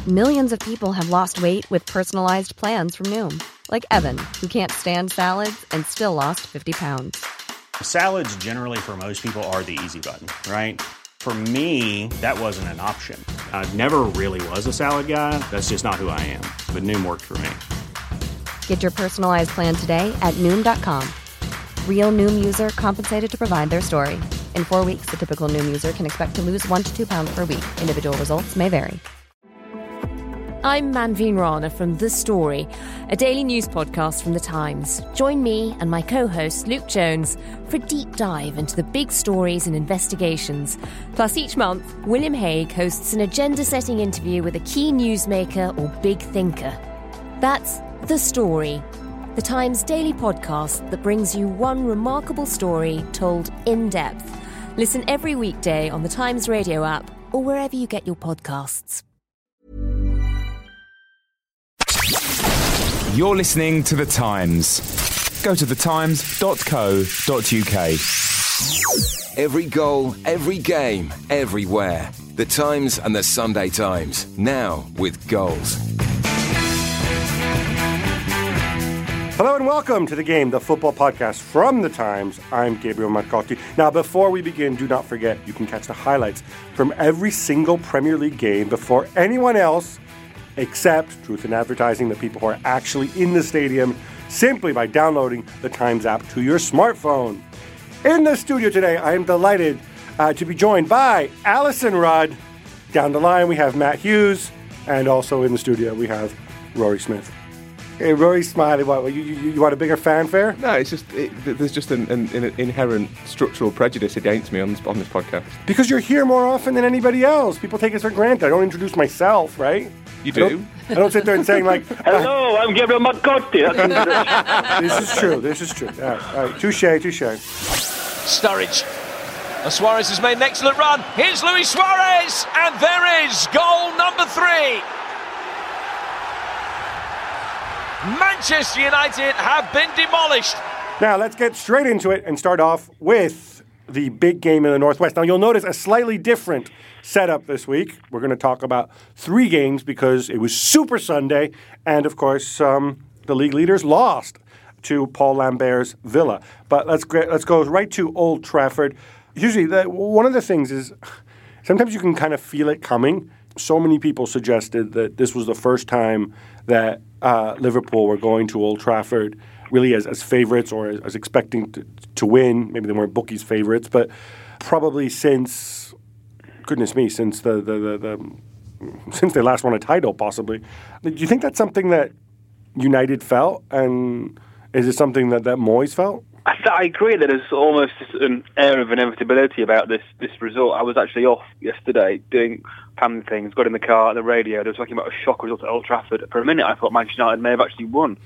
Millions of people have lost weight with personalized plans from Noom. Like Evan, who can't stand salads and still lost 50 pounds. Salads generally for most people are the easy button, right? For me, that wasn't an option. I never really was a salad guy. That's just not who I am. But Noom worked for me. Get your personalized plan today at Noom.com. Real Noom user compensated to provide their story. In 4 weeks, the typical Noom user can expect to lose 1 to 2 pounds per week. Individual results may vary. I'm Manveen Rana from The Story, a daily news podcast from The Times. Join me and my co-host Luke Jones for a deep dive into the big stories and investigations. Plus, each month, William Hague hosts an agenda-setting interview with a key newsmaker or big thinker. That's The Story, The Times daily podcast that brings you one remarkable story told in depth. Listen every weekday on The Times radio app or wherever you get your podcasts. You're listening to The Times. Go to thetimes.co.uk. Every goal, every game, everywhere. The Times and the Sunday Times. Now with goals. Hello and welcome to The Game, the football podcast from The Times. I'm Gabriel Marcotti. Now, before we begin, do not forget you can catch the highlights from every single Premier League game before anyone else, except Truth in Advertising, the people who are actually in the stadium, simply by downloading the Times app to your smartphone. In the studio today, I am delighted to be joined by Alison Rudd. Down the line, we have Matt Hughes. And also in the studio, we have Rory Smith. Hey, Rory's smiling. What, you want a bigger fanfare? No, it's just there's just an inherent structural prejudice against me on this podcast. Because you're here more often than anybody else. People take us for granted. I don't introduce myself, right? You do? I don't sit there and saying like, hello, I'm Gabriel Marcotti. This is true. All right. Touche. Sturridge. Suarez has made an excellent run. Here's Luis Suarez, and there is goal number 3. Manchester United have been demolished. Now, let's get straight into it and start off with the big game in the Northwest. Now, you'll notice a slightly different setup this week. We're going to talk about 3 games because it was Super Sunday, and, of course, the league leaders lost to Paul Lambert's Villa. But let's go right to Old Trafford. Usually, one of the things is sometimes you can kind of feel it coming. So many people suggested that this was the first time that Liverpool were going to Old Trafford really as favourites or as expecting to win. Maybe they weren't bookies' favourites, but probably since, goodness me, since since they last won a title, possibly. Do you think that's something that United felt, and is it something that Moyes felt? I agree that there's almost an air of inevitability about this result. I was actually off yesterday doing family things, got in the car, the radio, they were talking about a shock result at Old Trafford. For a minute I thought Manchester United may have actually won.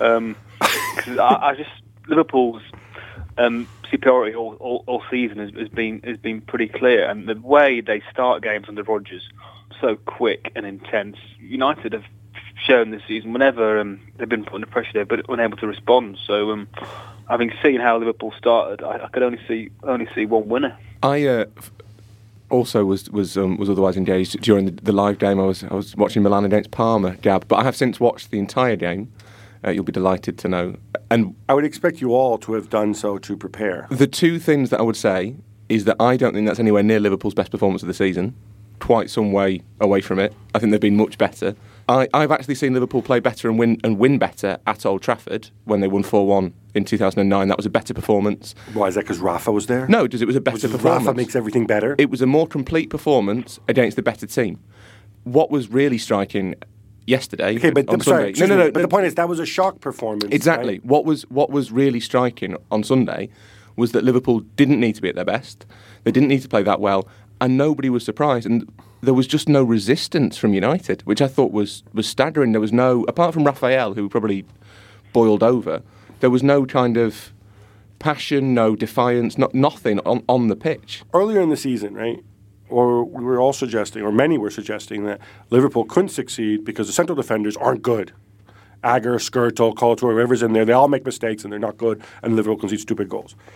Liverpool's superiority all season has been pretty clear, and the way they start games under Rodgers, so quick and intense. United have shown this season whenever they've been put under pressure, they've been unable to respond. So having seen how Liverpool started, I could only see one winner. I also was otherwise engaged during the live game. I was watching Milan against Parma, Gab, but I have since watched the entire game. You'll be delighted to know. And I would expect you all to have done so to prepare. The 2 things that I would say is that I don't think that's anywhere near Liverpool's best performance of the season. Quite some way away from it. I think they've been much better. I've actually seen Liverpool play better and win better at Old Trafford when they won 4-1 in 2009. That was a better performance. Why, is that because Rafa was there? No, it was a better performance. Rafa makes everything better? It was a more complete performance against the better team. What was really striking yesterday. Okay, but on Sunday. No. But the point is that was a shock performance. Exactly. Right? What was really striking on Sunday was that Liverpool didn't need to be at their best. They didn't need to play that well, and nobody was surprised. And there was just no resistance from United, which I thought was staggering. There was no, apart from Raphael, who probably boiled over, there was no kind of passion, no defiance, nothing on the pitch. Earlier in the season, right? Or we were all suggesting, or many were suggesting, that Liverpool couldn't succeed because the central defenders aren't good. Agger, Skrtel, Coulter, whoever's in there, they all make mistakes and they're not good, and Liverpool concedes stupid goals.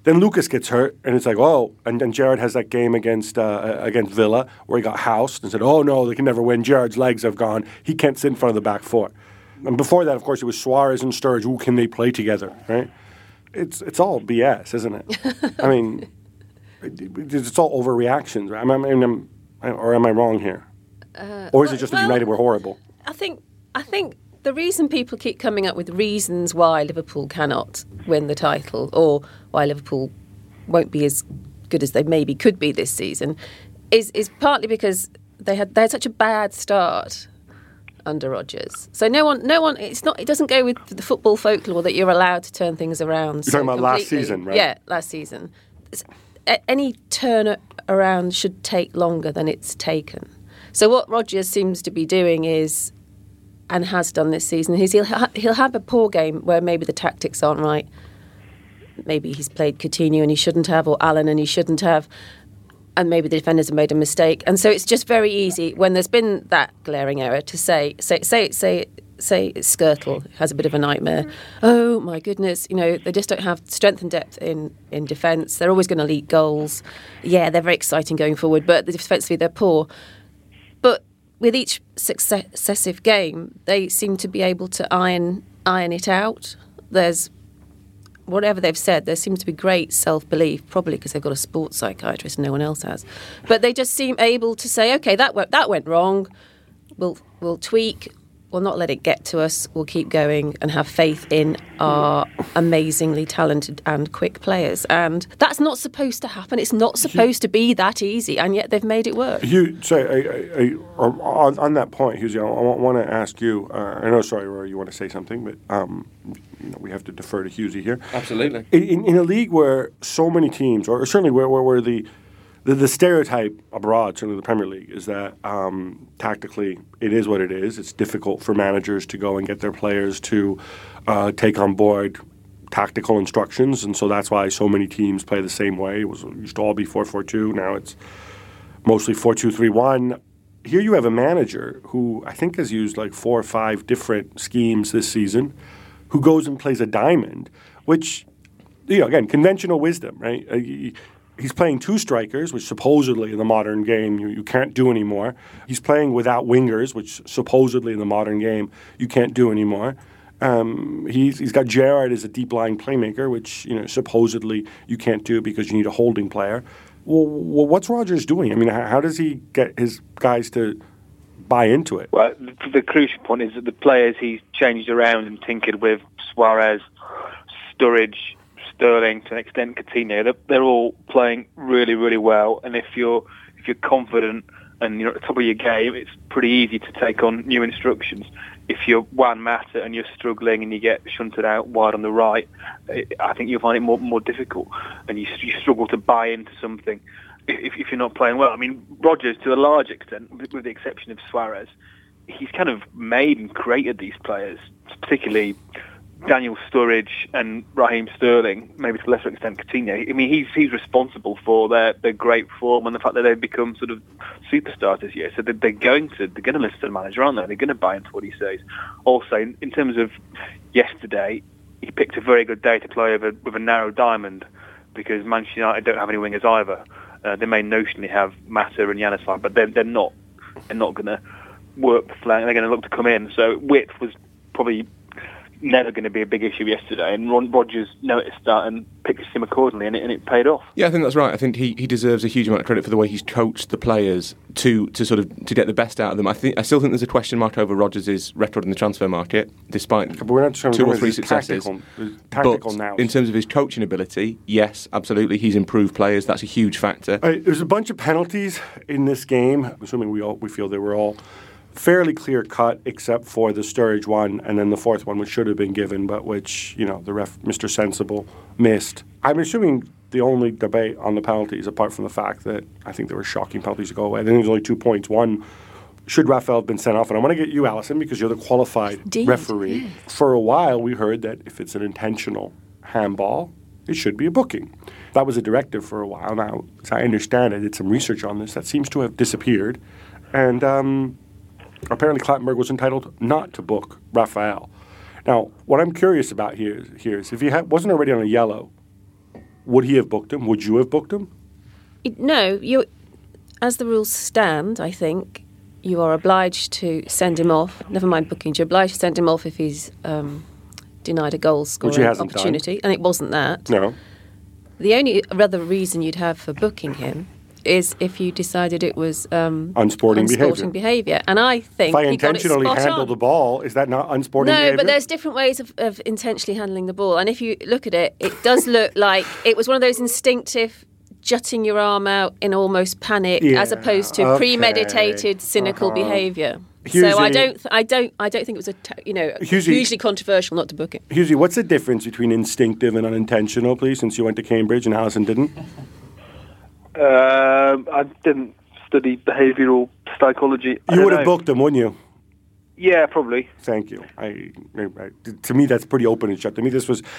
Then Lucas gets hurt, and it's like, oh, and then Gerrard has that game against Villa where he got housed and said, oh no, they can never win. Gerrard's legs have gone. He can't sit in front of the back four. And before that, of course, it was Suarez and Sturridge. Ooh, can they play together, right? It's all BS, isn't it? I mean, it's all overreactions. Right? Or am I wrong here? Or is it just that United were horrible? I think the reason people keep coming up with reasons why Liverpool cannot win the title or why Liverpool won't be as good as they maybe could be this season is partly because they had such a bad start under Rodgers. So no one it doesn't go with the football folklore that you're allowed to turn things around. You're talking about last season, right? Yeah, last season. Any turn around should take longer than it's taken. So what Rodgers seems to be doing is, and has done this season, is he'll have a poor game where maybe the tactics aren't right. Maybe he's played Coutinho and he shouldn't have, or Allen and he shouldn't have, and maybe the defenders have made a mistake. And so it's just very easy when there's been that glaring error to say Skirtle has a bit of a nightmare. Oh my goodness, they just don't have strength and depth in defence. They're always going to leak goals. Yeah, they're very exciting going forward, but defensively they're poor. But with each successive game, they seem to be able to iron it out. There's, whatever they've said, there seems to be great self-belief, probably because they've got a sports psychiatrist and no one else has. But they just seem able to say, OK, that went wrong. We'll tweak. We'll not let it get to us. We'll keep going and have faith in our amazingly talented and quick players. And that's not supposed to happen. It's not supposed to be that easy, and yet they've made it work. Hugh, on that point, Hughes, I want to ask you. I know, sorry, Rory, you want to say something, but we have to defer to Hughesy here. Absolutely. In a league where so many teams, or certainly where the stereotype abroad, certainly the Premier League, is that tactically it is what it is. It's difficult for managers to go and get their players to take on board tactical instructions, and so that's why so many teams play the same way. It used to all be 4-4-2. Now it's mostly 4-2-3-1. Here you have a manager who I think has used like 4 or 5 different schemes this season, who goes and plays a diamond, which, again, conventional wisdom, right? He's playing 2 strikers, which supposedly in the modern game you can't do anymore. He's playing without wingers, which supposedly in the modern game you can't do anymore. He's got Gerrard as a deep-lying playmaker, which supposedly you can't do because you need a holding player. Well, what's Rodgers doing? I mean, how does he get his guys to buy into it? Well, the crucial point is that the players he's changed around and tinkered with, Suarez, Sturridge, Sterling, to an extent Coutinho, they're all playing really, really well. And if you're confident and you're at the top of your game, it's pretty easy to take on new instructions. If you're Juan Mata and you're struggling and you get shunted out wide on the right, I think you'll find it more difficult, and you struggle to buy into something if you're not playing well. I mean, Rodgers, to a large extent, with the exception of Suarez, he's kind of made and created these players, particularly Daniel Sturridge and Raheem Sterling, maybe to a lesser extent Coutinho. I mean, he's responsible for their great form and the fact that they've become sort of superstars this year. So they're going to listen to the manager, aren't they? They're going to buy into what he says. Also, in terms of yesterday, he picked a very good day to play with a narrow diamond, because Manchester United don't have any wingers either. They may notionally have Mata and Januzaj, but they're not going to work the flank. They're going to look to come in. So width was probably never going to be a big issue yesterday, and Rodgers noticed that and picked him accordingly, and it paid off. Yeah, I think that's right. I think he deserves a huge amount of credit for the way he's coached the players to get the best out of them. I still think there's a question mark over Rodgers' record in the transfer market, despite 2 or 3 successes. Tactical now. In terms of his coaching ability, yes, absolutely, he's improved players. That's a huge factor. There's a bunch of penalties in this game. I'm assuming we feel they were all fairly clear cut, except for the Sturridge one, and then the 4th one, which should have been given, but which the ref, Mr. Sensible, missed. I'm assuming the only debate on the penalties, apart from the fact that I think there were shocking penalties to go away, I think there's only 2 points. One, should Raphael have been sent off? And I want to get you, Alison, because you're the qualified referee. Yes. For a while, we heard that if it's an intentional handball, it should be a booking. That was a directive for a while. Now, as I understand it, I did some research on this. That seems to have disappeared. And apparently Clattenburg was entitled not to book Raphael. Now, what I'm curious about here is if he wasn't already on a yellow, would he have booked him? Would you have booked him? No, as the rules stand, I think you are obliged to send him off. Never mind booking, you're obliged to send him off if he's denied a goal scoring opportunity. And it wasn't that. No. The only other reason you'd have for booking him is if you decided it was unsporting behaviour. And I think if I intentionally handle the ball, is that not unsporting behaviour? No, but there's different ways of intentionally handling the ball. And if you look at it, it does look like it was one of those instinctive jutting your arm out in almost panic, as opposed to premeditated, cynical behaviour. Husey, so I don't think it was hugely controversial not to book it. Husey, what's the difference between instinctive and unintentional, please? Since you went to Cambridge and Alison didn't. I didn't study behavioural psychology. You would have booked him, wouldn't you? Yeah, probably. Thank you. To me, that's pretty open and shut. To me, this was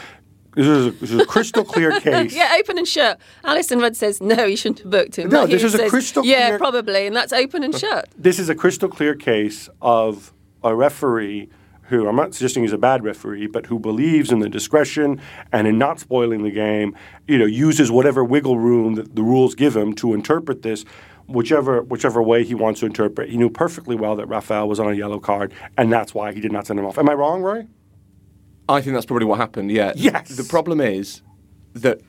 a crystal clear case. Yeah, open and shut. Alison Rudd says, no, you shouldn't have booked him. No, this is a crystal clear... Yeah, probably, and that's open and shut. This is a crystal clear case of a referee who, I'm not suggesting he's a bad referee, but who believes in the discretion and in not spoiling the game, uses whatever wiggle room that the rules give him to interpret this, whichever way he wants to interpret. He knew perfectly well that Rafael was on a yellow card, and that's why he did not send him off. Am I wrong, Roy? I think that's probably what happened, yeah. Yes. The problem is that,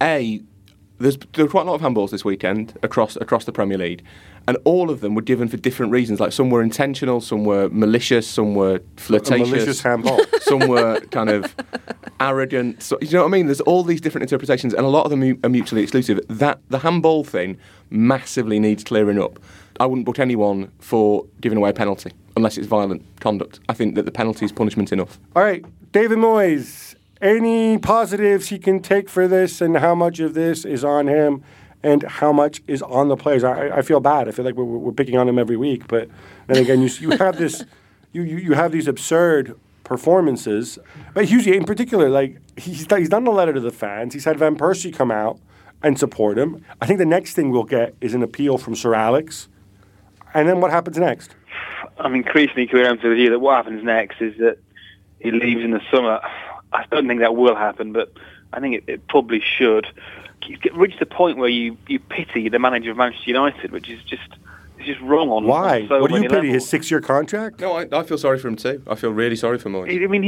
there were quite a lot of handballs this weekend across the Premier League, and all of them were given for different reasons. Like, some were intentional, some were malicious, some were flirtatious. A malicious handball. Some were kind of arrogant. So, you know what I mean? There's all these different interpretations, and a lot of them are mutually exclusive. The handball thing massively needs clearing up. I wouldn't book anyone for giving away a penalty unless it's violent conduct. I think that the penalty is punishment enough. All right, David Moyes, any positives he can take for this, and how much of this is on him and how much is on the players? I feel bad. I feel like we're picking on him every week, but then again, you have this, you have these absurd performances. But Husey, in particular, like he's done a letter to the fans. He's had Van Persie come out and support him. I think the next thing we'll get is an appeal from Sir Alex. And then what happens next? I'm increasingly convinced with you that what happens next is that he leaves in the summer. I don't think that will happen, but I think it probably should. You reach the point where you pity the manager of Manchester United, which is just wrong on why? On so what do you many pity? levels. His 6-year contract? No, I feel sorry for him too. I feel really sorry for Moyes. I mean,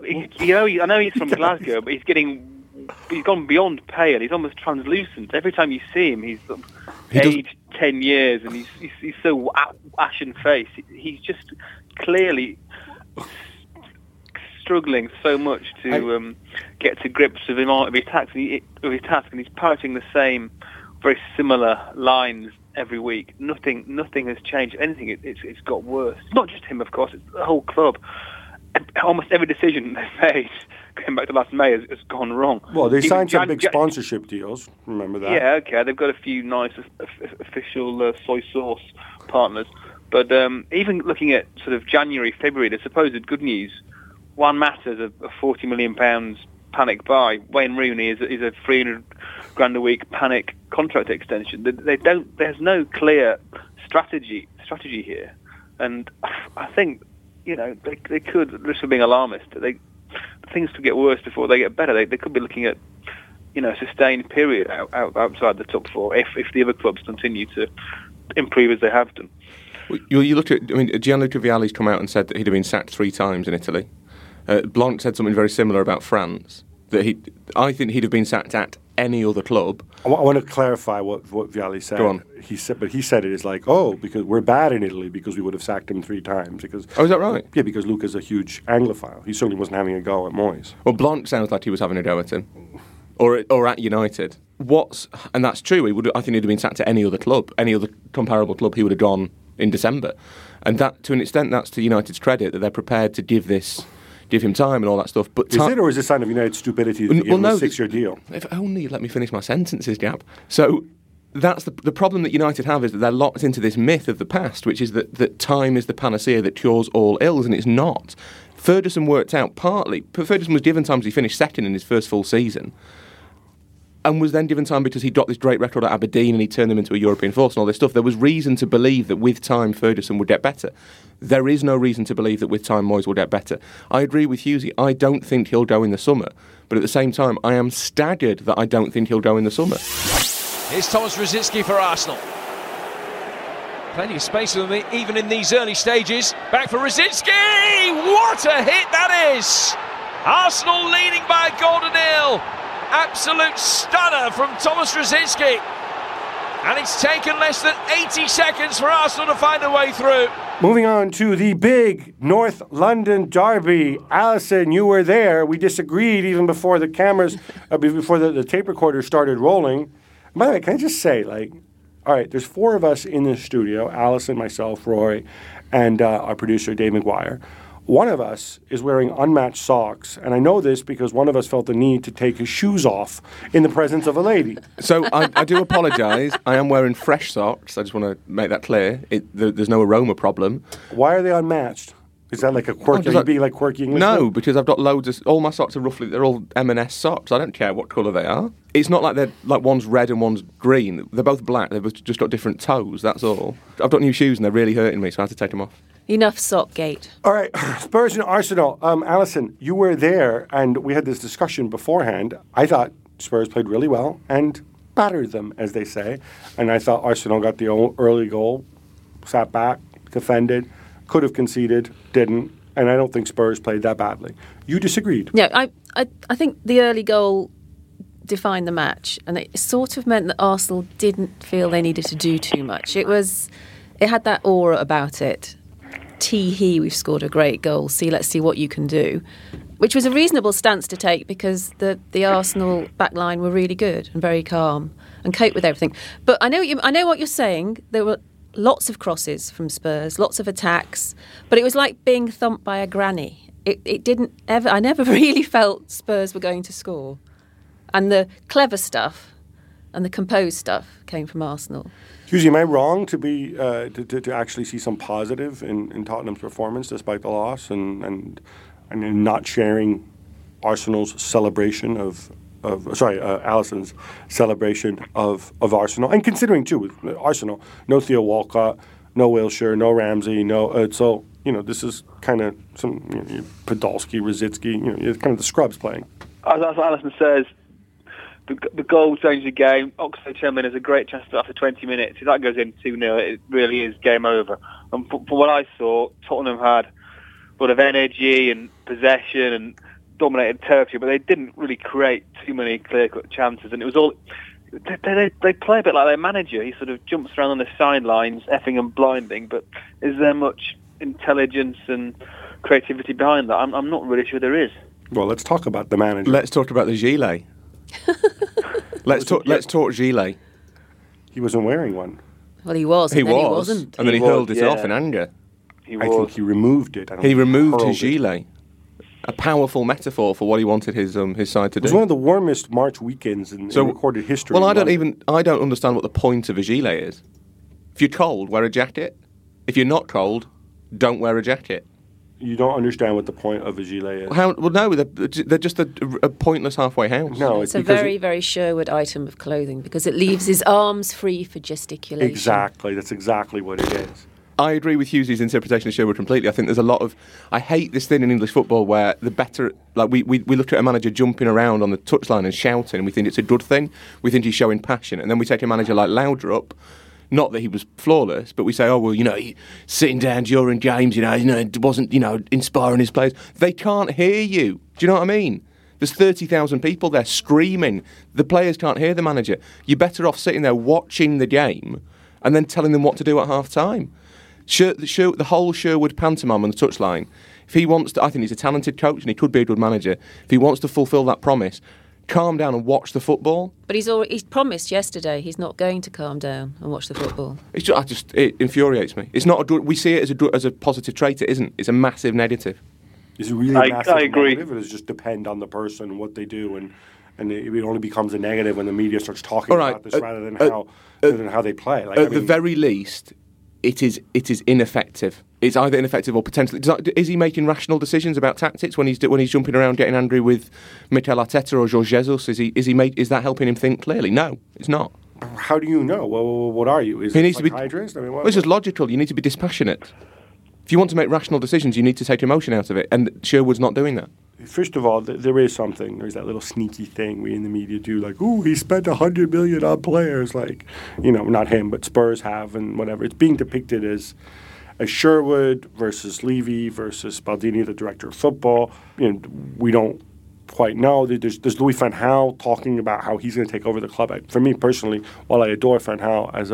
I know he's from Glasgow, but he's gone beyond pale. He's almost translucent. Every time you see him, he's aged 10 years, and he's so ashen faced. He's just clearly struggling so much to get to grips with his task, and he's parroting the same, very similar lines every week. Nothing has changed. If anything, it's got worse. It's not just him, of course. It's the whole club. Almost every decision they've made, going back to last May, has gone wrong. Well, they signed some big sponsorship deals. Remember that? Yeah, okay. They've got a few nice official soy sauce partners. But even looking at sort of January, February, the supposed good news, Juan Mata's a £40 million panic buy. Wayne Rooney is a $300,000 a week panic contract extension. There's no clear strategy here, and I think they could. This is being alarmist. Things could get worse before they get better. They could be looking at a sustained period outside the top four if the other clubs continue to improve as they have done. You looked at. I mean, Gianluca Vialli's come out and said that he'd have been sacked 3 times in Italy. Blanc said something very similar about France. I think he'd have been sacked at any other club. I want to clarify what Vialli said. Go on. He said it is like, because we're bad in Italy because we would have sacked him 3 times. Is that right? Yeah, because Luca's a huge Anglophile. He certainly wasn't having a go at Moyes. Well, Blanc sounds like he was having a go at him, or at United. And that's true. I think he'd have been sacked at any other club, any other comparable club. He would have gone in December, and that, to an extent, that's to United's credit that they're prepared to give him time and all that stuff. But is it, or is it a sign of United's stupidity to give him a 6-year deal? If only you'd let me finish my sentences, Gab. So that's the problem that United have, is that they're locked into this myth of the past, which is that time is the panacea that cures all ills, and it's not. Ferguson worked out partly. Ferguson was given time as he finished second in his first full season. and was then given time because he dropped this great record at Aberdeen and he turned them into a European force and all this stuff. There was reason to believe that with time Ferguson would get better. There is no reason to believe that with time Moyes will get better. I agree with Hughesy. I don't think he'll go in the summer. But at the same time, I am staggered that I don't think he'll go in the summer. Here's Thomas Rosicky for Arsenal. Plenty of space for them even in these early stages. Back for Rosicky! What a hit that is! Arsenal leading by a goal to nil. Absolute stunner from Thomas Rosicky. And it's taken less than 80 seconds for Arsenal to find a way through. Moving on to the big North London derby. Alison, you were there. We disagreed even before the cameras, before the tape recorder started rolling. And by the way, can I just say, all right, there's 4 of us in the studio, Alison, myself, Roy, and our producer, Dave McGuire. One of us is wearing unmatched socks, and I know this because one of us felt the need to take his shoes off in the presence of a lady. So I do apologise. I am wearing fresh socks. I just want to make that clear. There's no aroma problem. Why are they unmatched? Is that like a quirky? Are you being like quirky English? No, because I've got loads of. All my socks are they're all M&S socks. I don't care what colour they are. It's not like they're like one's red and one's green. They're both black. They've just got different toes. That's all. I've got new shoes and they're really hurting me, so I have to take them off. Enough Sockgate. All right, Spurs and Arsenal. Alison, you were there, and we had this discussion beforehand. I thought Spurs played really well and battered them, as they say. And I thought Arsenal got the early goal, sat back, defended, could have conceded, didn't. And I don't think Spurs played that badly. You disagreed. No, I think the early goal defined the match, and it sort of meant that Arsenal didn't feel they needed to do too much. It had that aura about it. We've scored a great goal. Let's see what you can do, which was a reasonable stance to take because the Arsenal backline were really good and very calm and coped with everything. But I know what you're saying. There were lots of crosses from Spurs, lots of attacks, but it was like being thumped by a granny. It didn't ever. I never really felt Spurs were going to score, and the clever stuff and the composed stuff came from Arsenal. Hughesy, am I wrong to be to actually see some positive in Tottenham's performance despite the loss and not sharing Arsenal's celebration Alison's celebration of Arsenal, and considering too with Arsenal, no Theo Walcott, no Wilshere, no Ramsey, so this is kind of some Podolski, Rosicky, it's kind of the scrubs playing. As Alison says. The goal changed the game. Oxlade-Chamberlain has a great chance after 20 minutes. If that goes in 2-0, it really is game over. And for what I saw, Tottenham had a lot of energy and possession and dominated territory, but they didn't really create too many clear-cut chances. And it was all... They play a bit like their manager. He sort of jumps around on the sidelines, effing and blinding, but is there much intelligence and creativity behind that? I'm not really sure there is. Well, let's talk about the manager. Let's talk about the gilet. Let's talk gilet. He wasn't wearing one. Well, he was. He wasn't. And then he hurled it off in anger. I think he removed it. He removed his gilet. A powerful metaphor for what he wanted his side to do. It was one of the warmest March weekends in recorded history. Well, I don't understand what the point of a gilet is. If you're cold, wear a jacket. If you're not cold, don't wear a jacket. You don't understand what the point of a gilet is. No, they're just a pointless halfway house. No, it's a very, very Sherwood item of clothing because it leaves his arms free for gesticulation. Exactly, that's exactly what it is. I agree with Hughesy's interpretation of Sherwood completely. I think there's a lot of... I hate this thing in English football where the better... we look at a manager jumping around on the touchline and shouting and we think it's a good thing. We think he's showing passion. And then we take a manager like Laudrup. Not that he was flawless, but we say, he's sitting down during games, it wasn't, inspiring his players. They can't hear you. Do you know what I mean? There's 30,000 people there screaming. The players can't hear the manager. You're better off sitting there watching the game and then telling them what to do at half-time. The whole Sherwood pantomime on the touchline, if he wants to, I think he's a talented coach and he could be a good manager. If he wants to fulfil that promise, calm down and watch the football. But he's promised yesterday he's not going to calm down and watch the football. It infuriates me. It's not we see it as a positive trait. It isn't. It's a massive negative. Is it really a massive negative? Or does it just depend on the person and what they do, and it only becomes a negative when the media starts talking about this rather than how they play. The very least, it is ineffective. It's either ineffective or potentially. Is he making rational decisions about tactics when he's jumping around getting angry with Mikel Arteta or Jorge Jesus? Is that helping him think clearly? No, it's not. How do you know? Well, what are you? Is he needs to be. It's just logical. You need to be dispassionate. If you want to make rational decisions, you need to take emotion out of it, and Sherwood's not doing that. First of all, there is something. There's that little sneaky thing we in the media do, like, "Ooh, he spent $100 million on players." Like, not him, but Spurs have, and whatever. It's being depicted as Sherwood versus Levy versus Baldini, the director of football. We don't quite know. There's Louis van Gaal talking about how he's going to take over the club. For me personally, while I adore Van Gaal as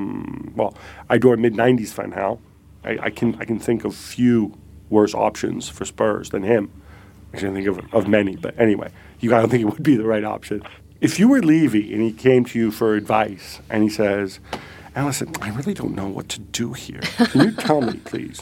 I adore mid-'90s Van Gaal. I can think of few worse options for Spurs than him. I can think of many, but anyway, I don't think it would be the right option. If you were Levy and he came to you for advice and he says, "Alison, I really don't know what to do here. Can you tell me, please?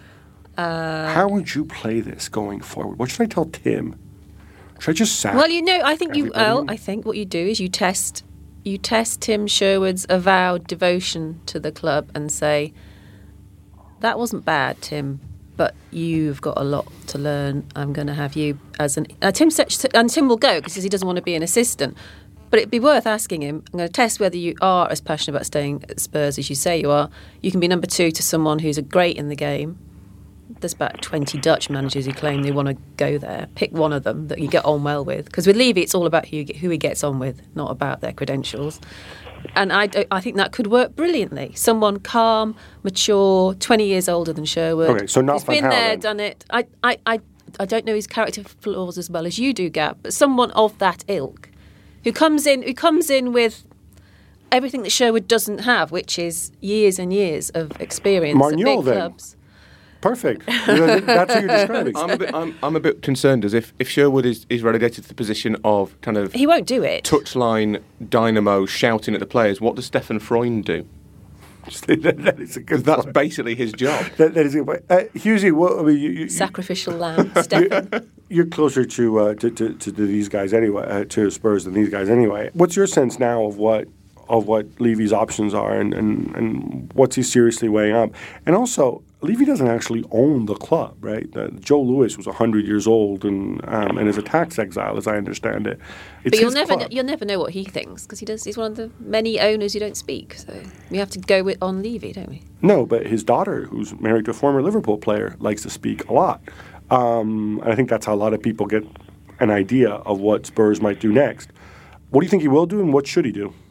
How would you play this going forward? What should I tell Tim? Should I just sack?" Well, I think what you do is you test Tim Sherwood's avowed devotion to the club and say, "That wasn't bad, Tim, but you've got a lot to learn. I'm going to have you as an..." Tim will go because he doesn't want to be an assistant. But it'd be worth asking him, I'm going to test whether you are as passionate about staying at Spurs as you say you are. You can be number 2 to someone who's great in the game. There's about 20 Dutch managers who claim they want to go there. Pick one of them that you get on well with. Because with Levy, it's all about who he gets on with, not about their credentials. And I think that could work brilliantly. Someone calm, mature, 20 years older than Sherwood. Okay, so not Van Gaal. He's been there, then. done it. I don't know his character flaws as well as you do, Gab, but someone of that ilk who comes in with everything that Sherwood doesn't have, which is years and years of experience Marniol, at big clubs. Perfect. That's what you're describing. I'm a bit concerned as if Sherwood is relegated to the position of kind of... He won't do it. Touchline dynamo shouting at the players. What does Stefan Freund do? That is a good That's point. basically his job. That is a good point. Hughesy, Sacrificial lamb, Stefan. You're closer to these guys anyway, to Spurs than these guys anyway. What's your sense now of what Levy's options are and what's he seriously weighing up? And also, Levy doesn't actually own the club, right? Joe Lewis was 100 years old and is a tax exile, as I understand it. It's but you'll never know what he thinks because he's one of the many owners who don't speak. So we have to go on Levy, don't we? No, but his daughter, who's married to a former Liverpool player, likes to speak a lot. And I think that's how a lot of people get an idea of what Spurs might do next. What do you think he will do, and what should he do?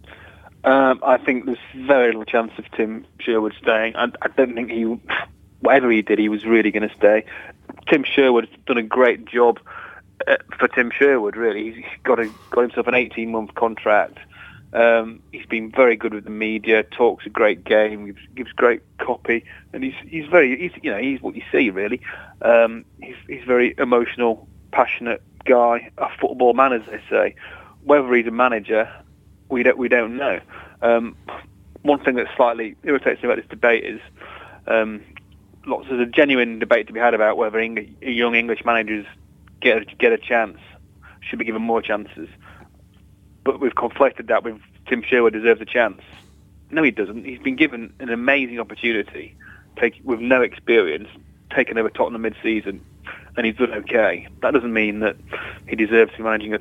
I think there's very little chance of Tim Sherwood staying. I don't think whatever he did, he was really going to stay. Tim Sherwood's done a great job for Tim Sherwood, really. He's got himself an 18-month contract. He's been very good with the media, talks a great game, gives great copy, and he's what you see, really. He's very emotional, passionate guy, a football man, as they say. Whether he's a manager, we don't know. One thing that slightly irritates me about this debate is there's a genuine debate to be had about whether young English managers get a chance, should be given more chances. But we've conflated that with Tim Sherwood deserves a chance. No, he doesn't. He's been given an amazing opportunity, with no experience, taken over Tottenham mid-season, and he's done okay. That doesn't mean that he deserves to be managing a...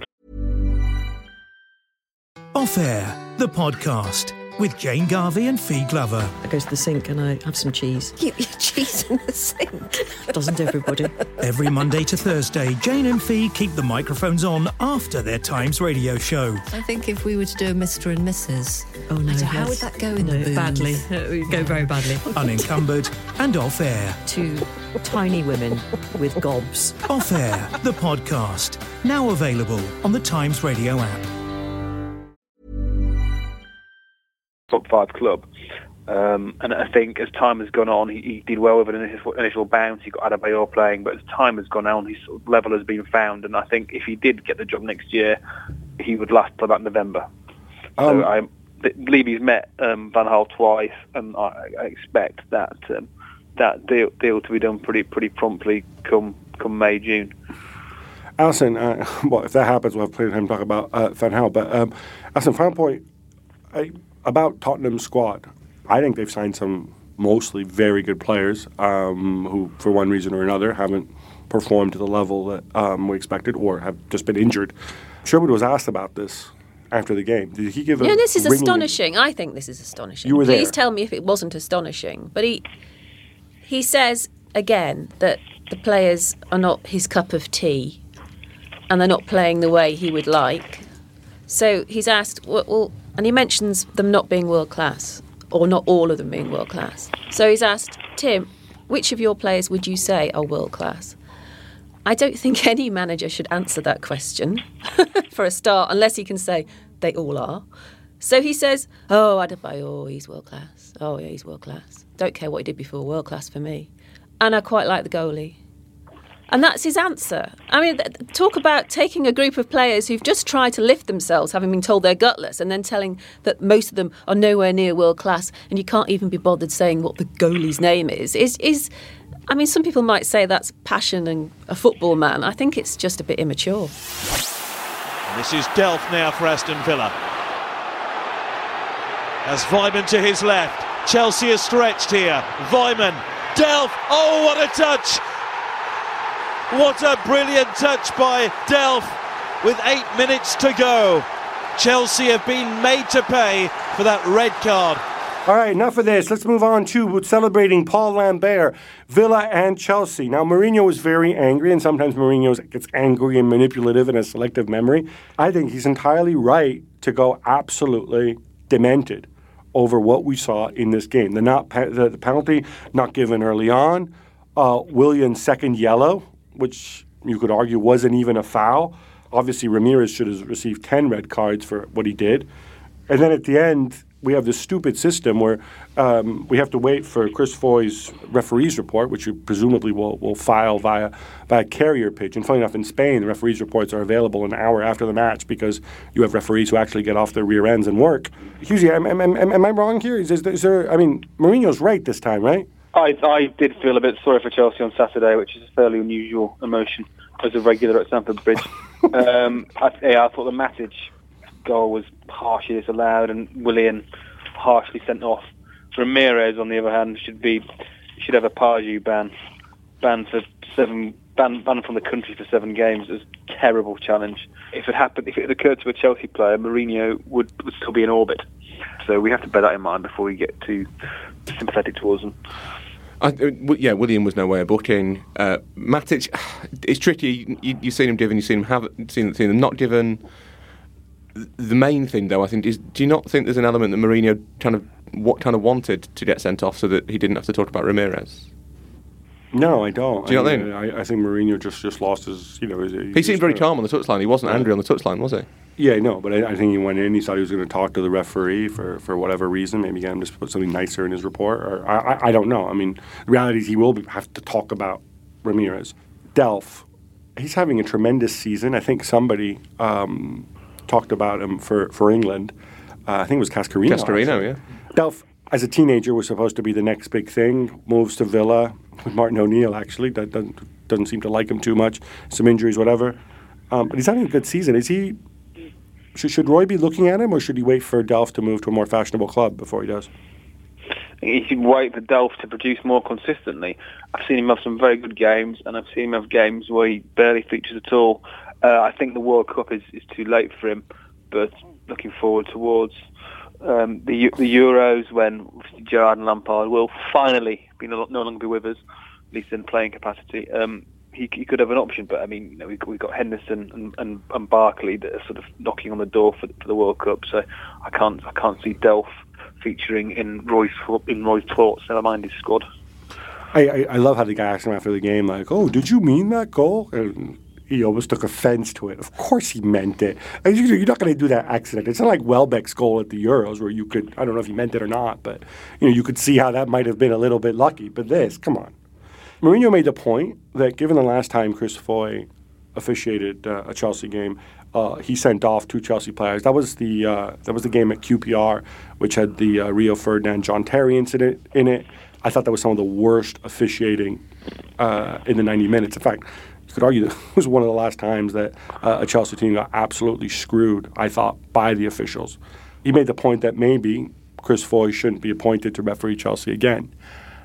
Off Air, the podcast with Jane Garvey and Fee Glover. I go to the sink and I have some cheese. You eat cheese in the sink? Doesn't everybody? Every Monday to Thursday, Jane and Fee keep the microphones on after their Times radio show. I think if we were to do a Mr. and Mrs. Oh no, how would that go in the booms? Badly. It would go very badly. Unencumbered and Off Air. Two tiny women with gobs. Off Air, the podcast. Now available on the Times radio app. Top 5 club, and I think as time has gone on, he did well with an initial bounce. He got Adebayor playing, but as time has gone on, his sort of level has been found. And I think if he did get the job next year, he would last till about November. Levy's met Van Gaal twice, and I expect that deal to be done pretty promptly come May, June. Alison, if that happens, we'll have plenty of time to talk about Van Gaal. But Alison, final point about Tottenham's squad. I think they've signed some mostly very good players who, for one reason or another, haven't performed to the level that we expected or have just been injured. Sherwood was asked about this after the game. Did he give a this is ringing- astonishing. I think this is astonishing. You were Please there. tell me if it wasn't astonishing. But he says, again, that the players are not his cup of tea and they're not playing the way he would like. So he's asked, well, and he mentions them not being world class, or not all of them being world class. So he's asked, Tim, which of your players would you say are world class? I don't think any manager should answer that question for a start, unless he can say they all are. So he says, Adebayor, he's world class. Oh, yeah, he's world class. Don't care what he did before, world class for me. And I quite like the goalie. And that's his answer. I mean, talk about taking a group of players who've just tried to lift themselves, having been told they're gutless, and then telling that most of them are nowhere near world class, and you can't even be bothered saying what the goalie's name is. I mean, some people might say that's passion and a football man. I think it's just a bit immature. And this is Delph now for Aston Villa. As Vyman to his left. Chelsea is stretched here. Vyman, Delph, oh, what a touch! What a brilliant touch by Delph with 8 minutes to go. Chelsea have been made to pay for that red card. All right, enough of this. Let's move on to celebrating Paul Lambert, Villa and Chelsea. Now, Mourinho was very angry, and sometimes Mourinho gets angry and manipulative and has selective memory. I think he's entirely right to go absolutely demented over what we saw in this game. The penalty not given early on, Willian's second yellow, which you could argue wasn't even a foul. Obviously, Ramirez should have received 10 red cards for what he did. And then at the end, we have this stupid system where we have to wait for Chris Foy's referee's report, which you presumably will file via carrier pigeon. Funny enough, in Spain, the referee's reports are available an hour after the match because you have referees who actually get off their rear ends and work. Hughes, am I wrong here? Is there? I mean, Mourinho's right this time, right? I did feel a bit sorry for Chelsea on Saturday, which is a fairly unusual emotion as a regular at Stamford Bridge. I thought the Matic goal was harshly disallowed and Willian harshly sent off. Ramirez, on the other hand, should have a Pardew ban from the country for 7 games. It was a terrible challenge. If it had occurred to a Chelsea player, Mourinho would still be in orbit. So we have to bear that in mind before we get too sympathetic towards them. Willian was nowhere booking. Matic, it's tricky. You've seen him given, you've seen him not given. The main thing, though, I think, is do you not think there's an element that Mourinho kind of wanted to get sent off so that he didn't have to talk about Ramirez? No, I don't. Do you not think? I think Mourinho just lost his. He seemed very calm on the touchline. He wasn't angry on the touchline, was he? Yeah, no, but I think he went in. He thought he was going to talk to the referee for whatever reason. Maybe get him to put something nicer in his report. Or I don't know. I mean, the reality is he will have to talk about Ramirez. Delph, he's having a tremendous season. I think somebody talked about him for England. I think it was Cascarino. Cascarino, yeah. Delph, as a teenager, was supposed to be the next big thing. Moves to Villa with Martin O'Neill, actually. That doesn't seem to like him too much. Some injuries, whatever. But he's having a good season. Is he? Should Roy be looking at him, or should he wait for Delph to move to a more fashionable club before he does? He should wait for Delph to produce more consistently. I've seen him have some very good games, and I've seen him have games where he barely features at all. I think the World Cup is too late for him, but looking forward towards the Euros when Gerrard and Lampard will finally no longer be with us, at least in playing capacity. He could have an option, but I mean, we've got Henderson and Barkley that are sort of knocking on the door for the World Cup. So I can't see Delph featuring in Roy's thoughts. Never mind his squad. I love how the guy asked him after the game, like, "Oh, did you mean that goal?" And he almost took offense to it. Of course he meant it. You're not going to do that accident. It's not like Welbeck's goal at the Euros where you could, I don't know if he meant it or not, but you could see how that might have been a little bit lucky. But this, come on. Mourinho made the point that given the last time Chris Foy officiated a Chelsea game, he sent off 2 Chelsea players. That was the game at QPR, which had the Rio Ferdinand John Terry incident in it. I thought that was some of the worst officiating in the 90 minutes. In fact, you could argue that it was one of the last times that a Chelsea team got absolutely screwed, I thought, by the officials. He made the point that maybe Chris Foy shouldn't be appointed to referee Chelsea again.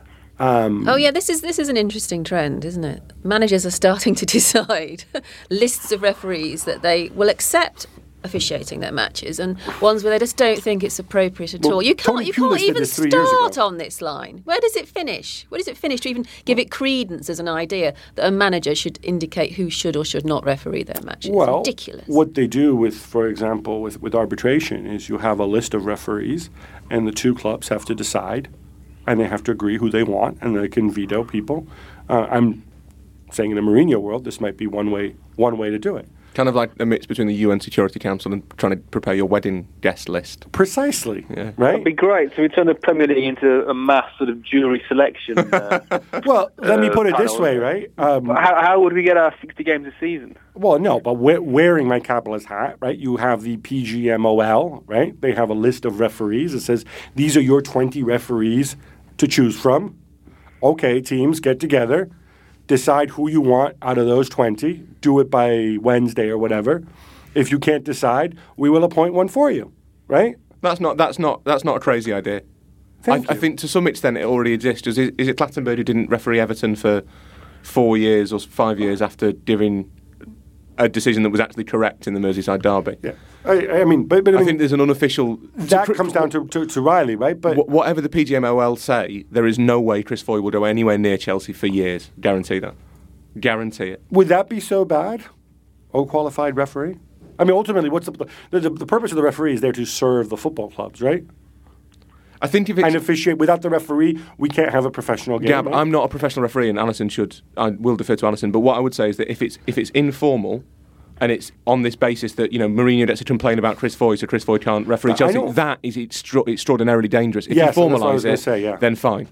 This is an interesting trend, isn't it? Managers are starting to decide lists of referees that they will accept officiating their matches, and ones where they just don't think it's appropriate at all. You can't even start on this line. Where does it finish? Where does it finish to even give it credence as an idea that a manager should indicate who should or should not referee their matches? Well, it's ridiculous. What they do with, for example, with arbitration is you have a list of referees, and the two clubs have to decide, and they have to agree who they want, and they can veto people. I'm saying in the Mourinho world, this might be one way to do it. Kind of like a mix between the UN Security Council and trying to prepare your wedding guest list. Precisely, yeah. Right? That'd be great. So we turn the Premier League into a mass sort of jury selection. Well, let me put it this way, right? How would we get our 60 games a season? Well, no, but wearing my capitalist hat, right? You have the PGMOL, right? They have a list of referees. It says, these are your 20 referees to choose from. Okay, teams, get together. Decide who you want out of those 20. Do it by Wednesday or whatever. If you can't decide, we will appoint one for you, right? That's not a crazy idea. I think to some extent it already exists. Is it Clattenburg who didn't referee Everton for 4 years or 5 years after giving a decision that was actually correct in the Merseyside derby? Yeah. I mean, but I think there's an unofficial... That comes down to Riley, right? But whatever the PGMOL say, there is no way Chris Foy will go anywhere near Chelsea for years. Guarantee that. Guarantee it. Would that be so bad? Qualified referee? I mean, ultimately, what's the purpose of the referee is there to serve the football clubs, right? I think if it's... And officiate. Without the referee, we can't have a professional game. Yeah, but I'm not a professional referee, and Alison should... I will defer to Alison, but what I would say is that if it's informal... and it's on this basis that, Mourinho gets to complain about Chris Foy, so Chris Foy can't referee Chelsea. That is extraordinarily dangerous. If you formalise it, then fine.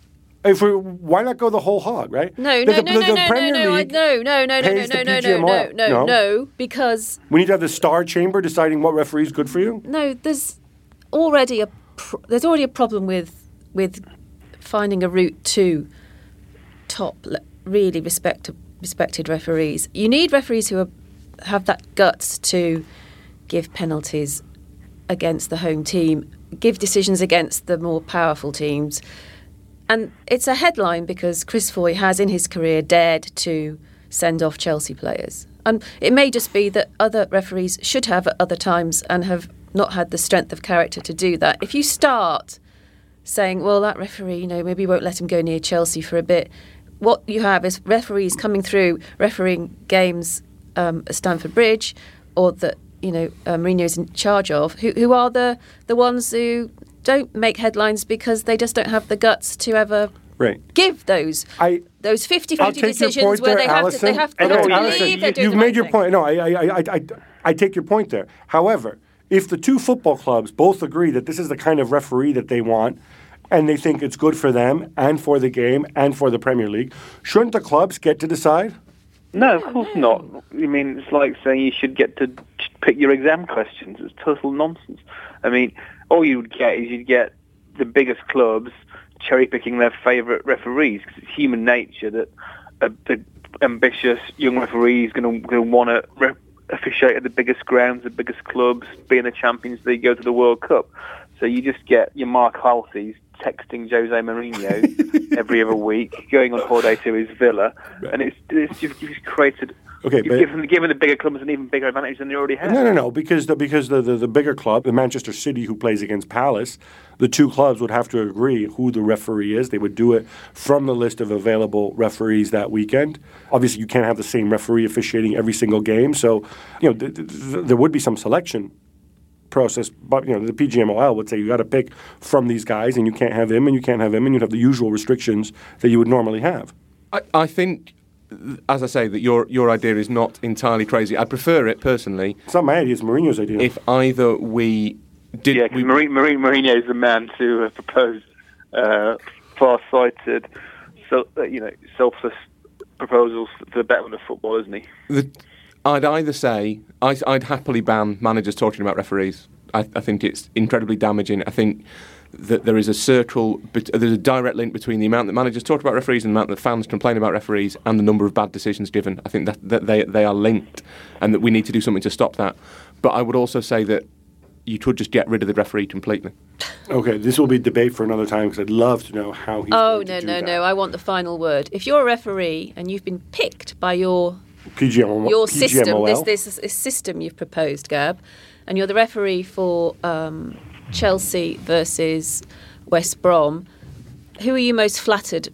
Why not go the whole hog, right? No, because... We need to have the Star Chamber deciding what referee is good for you? No, there's already a problem with finding a route to top, really respected referees. You need referees who have that guts to give penalties against the home team, give decisions against the more powerful teams. And it's a headline because Chris Foy has in his career dared to send off Chelsea players. And it may just be that other referees should have at other times and have not had the strength of character to do that. If you start saying, well, that referee, maybe you won't let him go near Chelsea for a bit, what you have is referees coming through, refereeing games at Stamford Bridge, or that Mourinho's in charge of, who are the ones who don't make headlines because they just don't have the guts to ever give those 50-50 decisions where they have to believe they're doing You've made your point. No, I take your point there. However, if the two football clubs both agree that this is the kind of referee that they want, and they think it's good for them and for the game and for the Premier League, shouldn't the clubs get to decide? No, of course not. I mean, it's like saying you should get to pick your exam questions. It's total nonsense. I mean, all you'd get the biggest clubs cherry-picking their favourite referees, because it's human nature that the ambitious young referee is going to want to officiate at the biggest grounds, the biggest clubs, be in the Champions League, go to the World Cup. So you just get your Mark Halseys texting Jose Mourinho every other week, going on holiday to his villa, and it's just created. Okay, you've given the bigger clubs an even bigger advantage than they already have. No, because the bigger club, the Manchester City, who plays against Palace, the two clubs would have to agree who the referee is. They would do it from the list of available referees that weekend. Obviously, you can't have the same referee officiating every single game, so there would be some selection process, but the PGMOL would say you got to pick from these guys, and you can't have him, and you can't have him, and you'd have the usual restrictions that you would normally have. I think, as I say, that your idea is not entirely crazy. I prefer it personally. It's not my idea; it's Mourinho's idea. If either we did, because Mourinho is the man to propose far-sighted, selfless proposals for the betterment of football, isn't he? I'd either say I'd happily ban managers talking about referees. I think it's incredibly damaging. I think that there's a direct link between the amount that managers talk about referees and the amount that fans complain about referees and the number of bad decisions given. I think that they are linked, and that we need to do something to stop that. But I would also say that you could just get rid of the referee completely. Okay, this will be debate for another time because I'd love to know how he's going to do that. No, I want the final word. If you're a referee and you've been picked by your system, this system you've proposed, Gab, and you're the referee for Chelsea versus West Brom, who are you most flattered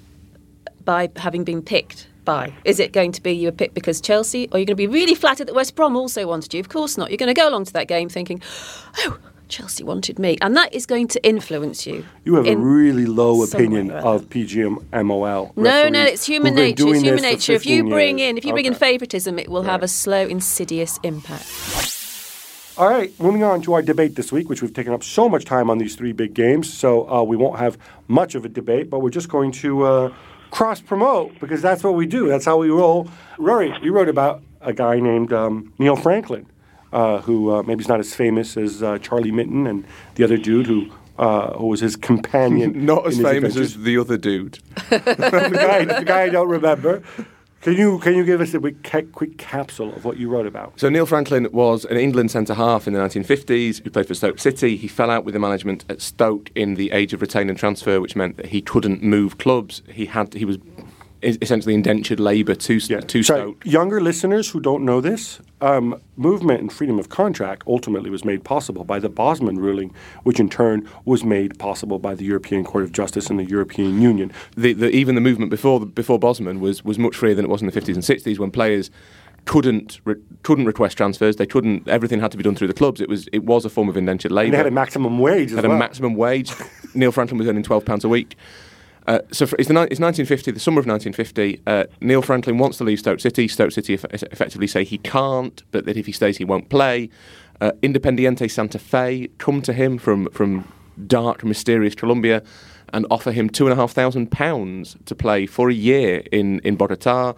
by having been picked by? Is it going to be you were picked because Chelsea, or are you going to be really flattered that West Brom also wanted you? Of course not. You're going to go along to that game thinking, oh, Chelsea wanted me. And that is going to influence you. You have a really low opinion of PGMOL. No, it's human nature. It's human nature. If you bring in favouritism, it will have a slow, insidious impact. All right, moving on to our debate this week, which we've taken up so much time on these three big games, so we won't have much of a debate, but we're just going to cross-promote, because that's what we do. That's how we roll. Rory, you wrote about a guy named Neil Franklin, who maybe is not as famous as Charlie Mitten and the other dude who was his companion. Not as famous as the other dude. the guy I don't remember. Can you give us a quick capsule of what you wrote about? So Neil Franklin was an England centre-half in the 1950s who played for Stoke City. He fell out with the management at Stoke in the age of retain and transfer, which meant that he couldn't move clubs. He was essentially indentured labour to Stoke. Younger listeners who don't know this, movement and freedom of contract ultimately was made possible by the Bosman ruling, which in turn was made possible by the European Court of Justice and the European Union. Even the movement before Bosman was much freer than it was in the 50s and 60s, when players couldn't request transfers. They couldn't. Everything had to be done through the clubs. It was a form of indentured labour. And they had a maximum wage as well. A maximum wage. Neil Franklin was earning £12 a week. It's 1950, the summer of 1950. Neil Franklin wants to leave Stoke City. Stoke City effectively say he can't, but that if he stays, he won't play. Independiente Santa Fe come to him from dark, mysterious Colombia and offer him £2,500 to play for a year in Bogotá.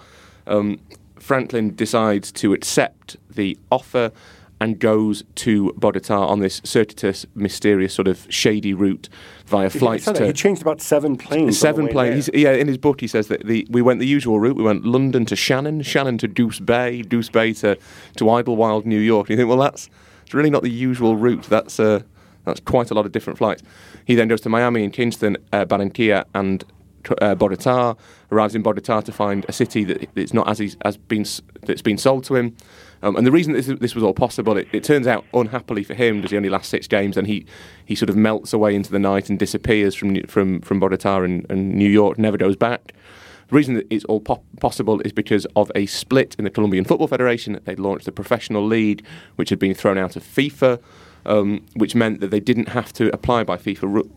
Franklin decides to accept the offer and goes to Bogotá on this circuitous, mysterious, sort of shady route via flights. He changed about 7 planes. 7 planes. In his book he says that we went the usual route. We went London to Shannon, Shannon to Deuce Bay, Deuce Bay to Idlewild, New York. And you think, well, it's really not the usual route. That's quite a lot of different flights. He then goes to Miami and Kingston, Barranquilla and Bogotá. Arrives in Bogotá to find a city that's not that's been sold to him. And the reason this was all possible, it turns out, unhappily for him, does he only last 6 games, and he sort of melts away into the night and disappears from Bogotá and New York, never goes back. The reason that it's all possible is because of a split in the Colombian Football Federation. They launched the professional league, which had been thrown out of FIFA, which meant that they didn't have to abide by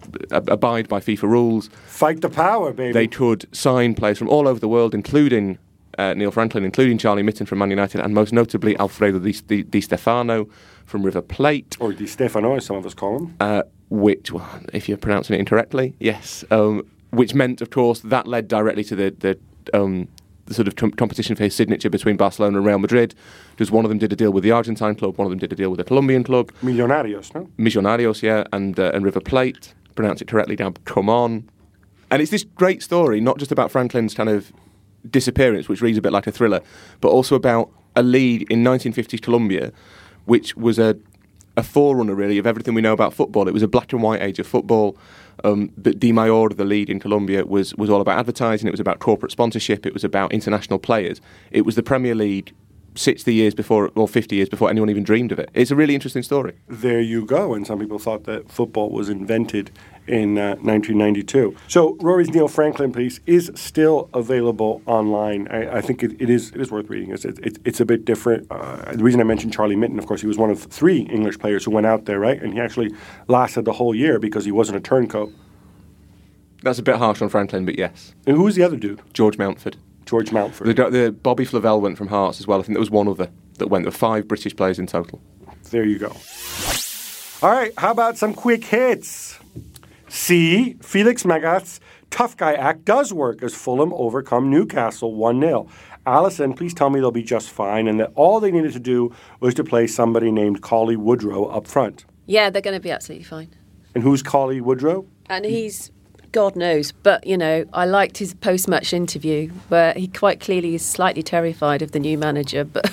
FIFA rules. Fight the power, baby. They could sign players from all over the world, including Neil Franklin, including Charlie Mitten from Man United, and most notably Alfredo Di Stefano from River Plate. Or Di Stefano, as some of us call him. Which, well, if you're pronouncing it incorrectly, yes. Which meant, of course, that led directly to the sort of competition for his signature between Barcelona and Real Madrid, because one of them did a deal with the Argentine club, one of them did a deal with the Colombian club. Millonarios, no? Millonarios, yeah, and River Plate. Pronounce it correctly now, come on. And it's this great story, not just about Franklin's kind of disappearance, which reads a bit like a thriller, but also about a league in 1950s Colombia, which was a forerunner, really, of everything we know about football. It was a black and white age of football. But Di Mayor, the league in Colombia, was all about advertising. It was about corporate sponsorship. It was about international players. It was the Premier League 60 years before, or 50 years before anyone even dreamed of it. It's a really interesting story. There you go. And some people thought that football was invented in 1992. So Rory's Neil Franklin piece is still available online. I think it is worth reading. It's a bit different. The reason I mentioned Charlie Mitten, of course, he was one of 3 English players who went out there, right? And he actually lasted the whole year because he wasn't a turncoat. That's a bit harsh on Franklin, but yes. And who was the other dude? George Mountford. George Mountford. The Bobby Flavelle went from Hearts as well. I think there was one other that went. There were 5 British players in total. There you go. All right, how about some quick hits? C. Felix Magath's tough guy act does work as Fulham overcome Newcastle 1-0. Alison, please tell me they'll be just fine and that all they needed to do was to play somebody named Collie Woodrow up front. Yeah, they're going to be absolutely fine. And who's Collie Woodrow? And he's God knows. But, I liked his post-match interview where he quite clearly is slightly terrified of the new manager, but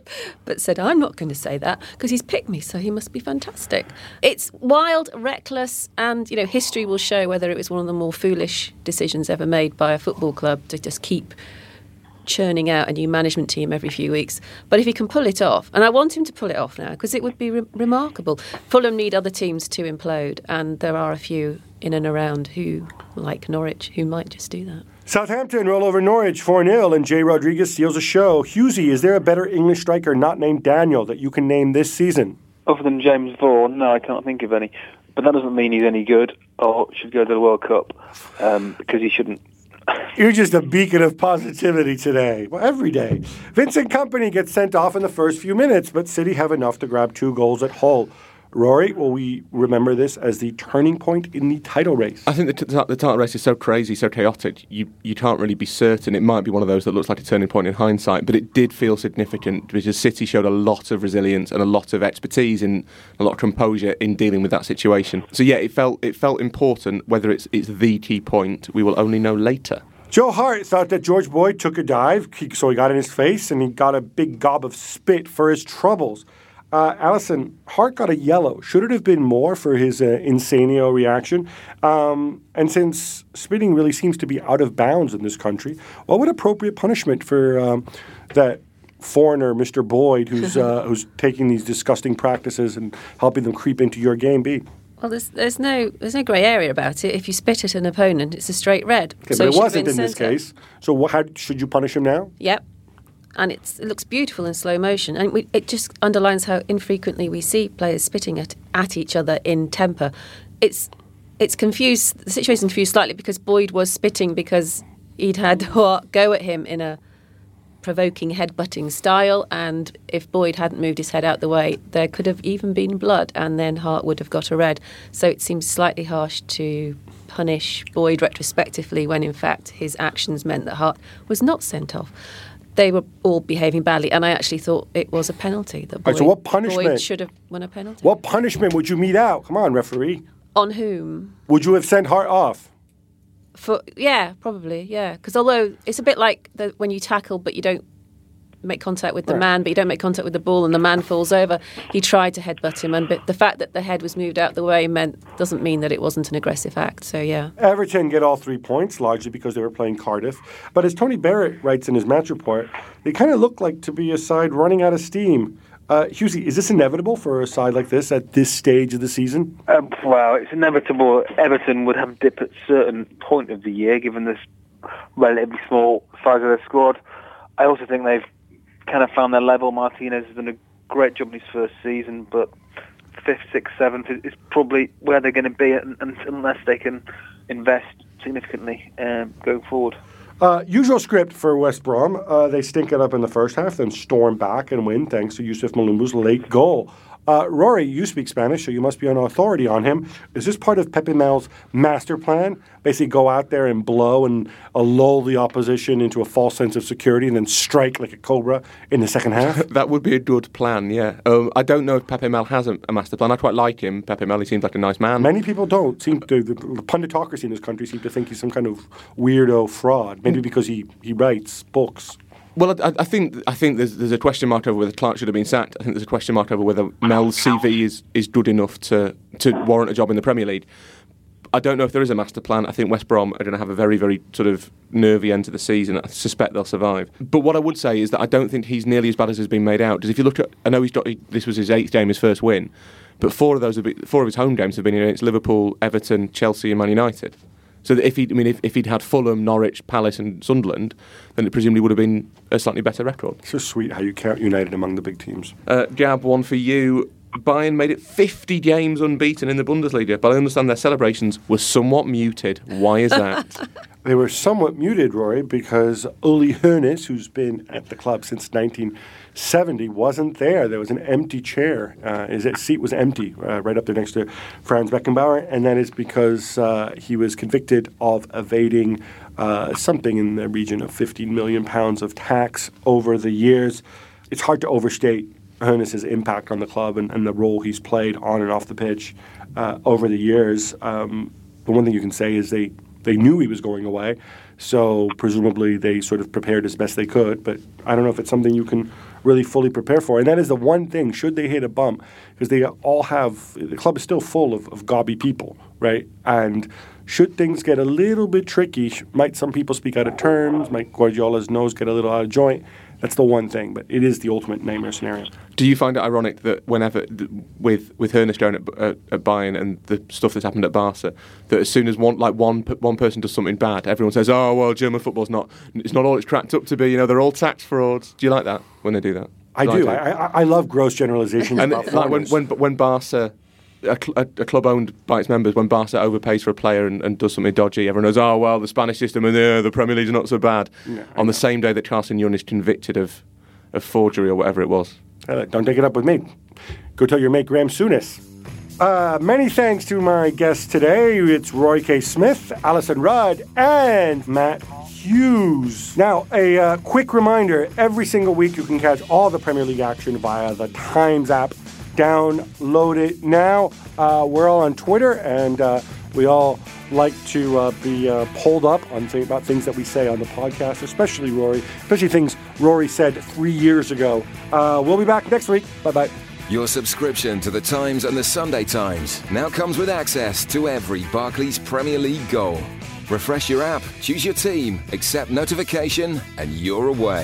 but said, I'm not going to say that because he's picked me, so he must be fantastic. It's wild, reckless, and, history will show whether it was one of the more foolish decisions ever made by a football club to just keep churning out a new management team every few weeks. But if he can pull it off, and I want him to pull it off now because it would be remarkable. Fulham need other teams to implode, and there are a few in and around who, like Norwich, who might just do that. Southampton roll over Norwich 4-0 and Jay Rodriguez steals a show. Hughesy, is there a better English striker not named Daniel that you can name this season? Other than James Vaughan, no, I can't think of any. But that doesn't mean he's any good or should go to the World Cup, because he shouldn't. You're just a beacon of positivity today. Well, every day. Vincent Kompany gets sent off in the first few minutes, but City have enough to grab 2 goals at Hull. Rory, will we remember this as the turning point in the title race? I think the title race is so crazy, so chaotic, you can't really be certain. It might be one of those that looks like a turning point in hindsight, but it did feel significant because City showed a lot of resilience and a lot of expertise and a lot of composure in dealing with that situation. So yeah, it felt important. Whether it's the key point, we will only know later. Joe Hart thought that George Boyd took a dive, so he got in his face and he got a big gob of spit for his troubles. Alison, Hart got a yellow. Should it have been more for his insanio reaction? And since spitting really seems to be out of bounds in this country, what would appropriate punishment for that foreigner, Mr. Boyd, who's taking these disgusting practices and helping them creep into your game be? Well, there's no grey area about it. If you spit at an opponent, it's a straight red. Okay, so but it wasn't in this case. So how should you punish him now? Yep. And it looks beautiful in slow motion. And it just underlines how infrequently we see players spitting at each other in temper. It's confused. The situation's confused slightly because Boyd was spitting because he'd had Hart go at him in a provoking headbutting style, and if Boyd hadn't moved his head out the way, there could have even been blood, and then Hart would have got a red. So it seems slightly harsh to punish Boyd retrospectively when in fact his actions meant that Hart was not sent off. They were all behaving badly, and I actually thought it was a penalty. That Boyd, so what punishment? Boyd should have won a penalty. What punishment would you mete out? Come on, referee. On whom? Would you have sent Hart off? Probably, yeah. Because although it's a bit like when you tackle but you don't make contact with the man, but you don't make contact with the ball and the man falls over, he tried to headbutt him, but the fact that the head was moved out the way doesn't mean that it wasn't an aggressive act, so yeah. Everton get all 3 points, largely because they were playing Cardiff. But as Tony Barrett writes in his match report, they kind of look like to be a side running out of steam. Hughesy, is this inevitable for a side like this at this stage of the season? Well, it's inevitable. Everton would have a dip at a certain point of the year, given this relatively small size of their squad. I also think they've kind of found their level. Martinez has done a great job in his first season, but 5th, 6th, 7th is probably where they're going to be unless they can invest significantly going forward. Usual script for West Brom. They stink it up in the first half, then storm back and win thanks to Yusuf Malumbu's late goal. Rory, you speak Spanish, so you must be an authority on him. Is this part of Pepe Mel's master plan? Basically go out there and blow and lull the opposition into a false sense of security and then strike like a cobra in the second half? That would be a good plan, yeah. I don't know if Pepe Mel has a master plan. I quite like him. Pepe Mel, he seems like a nice man. Many people don't. The punditocracy in this country seem to think he's some kind of weirdo fraud. Maybe because he writes books. Well, I think there's a question mark over whether Clark should have been sacked. I think there's a question mark over whether Mel's CV is good enough to warrant a job in the Premier League. I don't know if there is a master plan. I think West Brom are going to have a very, very sort of nervy end to the season. I suspect they'll survive. But what I would say is that I don't think he's nearly as bad as has been made out. Because if you look at, I know this was his 8th game, his first win, but 4 of his home games have been against Liverpool, Everton, Chelsea, and Man United. So that if he'd had Fulham, Norwich, Palace and Sunderland, then it presumably would have been a slightly better record. It's so sweet how you count United among the big teams. Gab, one for you. Bayern made it 50 games unbeaten in the Bundesliga, but I understand their celebrations were somewhat muted. Why is that? They were somewhat muted, Rory, because Uli Hoeneß, who's been at the club since 1970, wasn't there. There was an empty chair. His seat was empty, right up there next to Franz Beckenbauer, and that is because he was convicted of evading something in the region of £15 million of tax over the years. It's hard to overstate Hoeneß's impact on the club and the role he's played on and off the pitch over the years. the one thing you can say is they knew he was going away, so presumably they sort of prepared as best they could. But I don't know if it's something you can really fully prepare for. And that is the one thing, should they hit a bump, because they all have, the club is still full of gobby people, right? And should things get a little bit tricky, might some people speak out of terms, might Guardiola's nose get a little out of joint? That's the one thing, but it is the ultimate nightmare scenario. Do you find it ironic that whenever, with Hoeneß going at Bayern and the stuff that's happened at Barca, that as soon as one person does something bad, everyone says, "Oh well, German football's not all it's cracked up to be. They're all tax frauds." Do you like that when they do that? I do. I love gross generalizations. And about like when Barca, a club owned by its members, when Barca overpays for a player and does something dodgy, everyone goes, "Oh well, the Spanish system and the Premier League's not so bad." Yeah, on the same day that Carsten Jung is convicted of forgery or whatever it was. Don't take it up with me. Go tell your mate Graham Souness. Many thanks to my guests today. It's Roy K. Smith, Alison Rudd, and Matt Hughes. Now, a quick reminder, every single week you can catch all the Premier League action via the Times app. Download it now. We're all on Twitter, and we all like to be pulled up about things that we say on the podcast, especially Rory, especially things Rory said 3 years ago. We'll be back next week. Bye-bye. Your subscription to The Times and The Sunday Times now comes with access to every Barclays Premier League goal. Refresh your app, choose your team, accept notification, and you're away.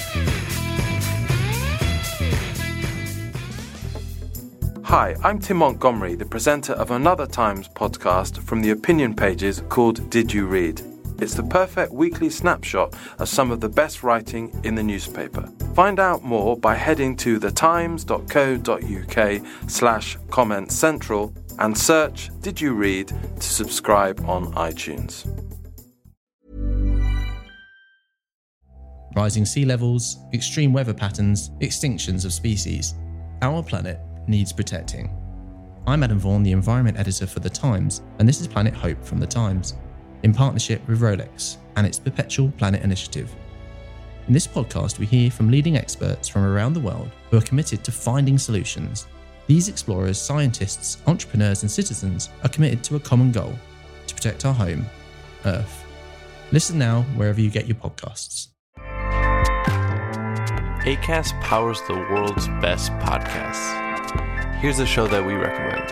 Hi, I'm Tim Montgomery, the presenter of another Times podcast from the opinion pages called Did You Read? It's the perfect weekly snapshot of some of the best writing in the newspaper. Find out more by heading to thetimes.co.uk/comment central and search Did You Read to subscribe on iTunes. Rising sea levels, extreme weather patterns, extinctions of species. Our planet needs protecting. I'm Adam Vaughan, the environment editor for The Times, and this is Planet Hope from The Times, in partnership with Rolex and its Perpetual Planet Initiative. In this podcast, we hear from leading experts from around the world who are committed to finding solutions. These explorers, scientists, entrepreneurs, and citizens are committed to a common goal: to protect our home, Earth. Listen now wherever you get your podcasts. Acast powers the world's best podcasts. Here's a show that we recommend.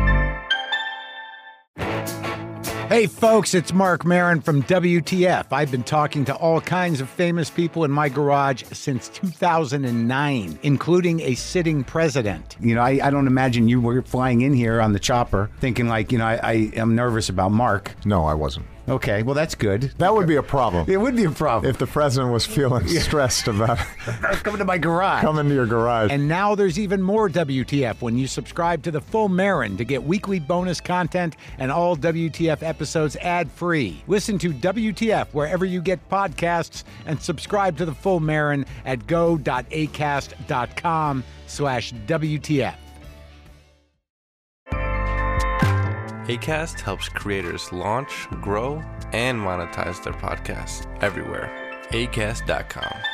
Hey folks, it's Mark Maron from WTF. I've been talking to all kinds of famous people in my garage since 2009, including a sitting president. I don't imagine you were flying in here on the chopper thinking I am nervous about Mark. No, I wasn't. Okay, well, that's good. That would be a problem. It would be a problem. If the president was feeling stressed about coming to my garage. Coming to your garage. And now there's even more WTF when you subscribe to the Full Marin to get weekly bonus content and all WTF episodes ad-free. Listen to WTF wherever you get podcasts and subscribe to the Full Marin at go.acast.com/WTF. Acast helps creators launch, grow, and monetize their podcasts everywhere. Acast.com.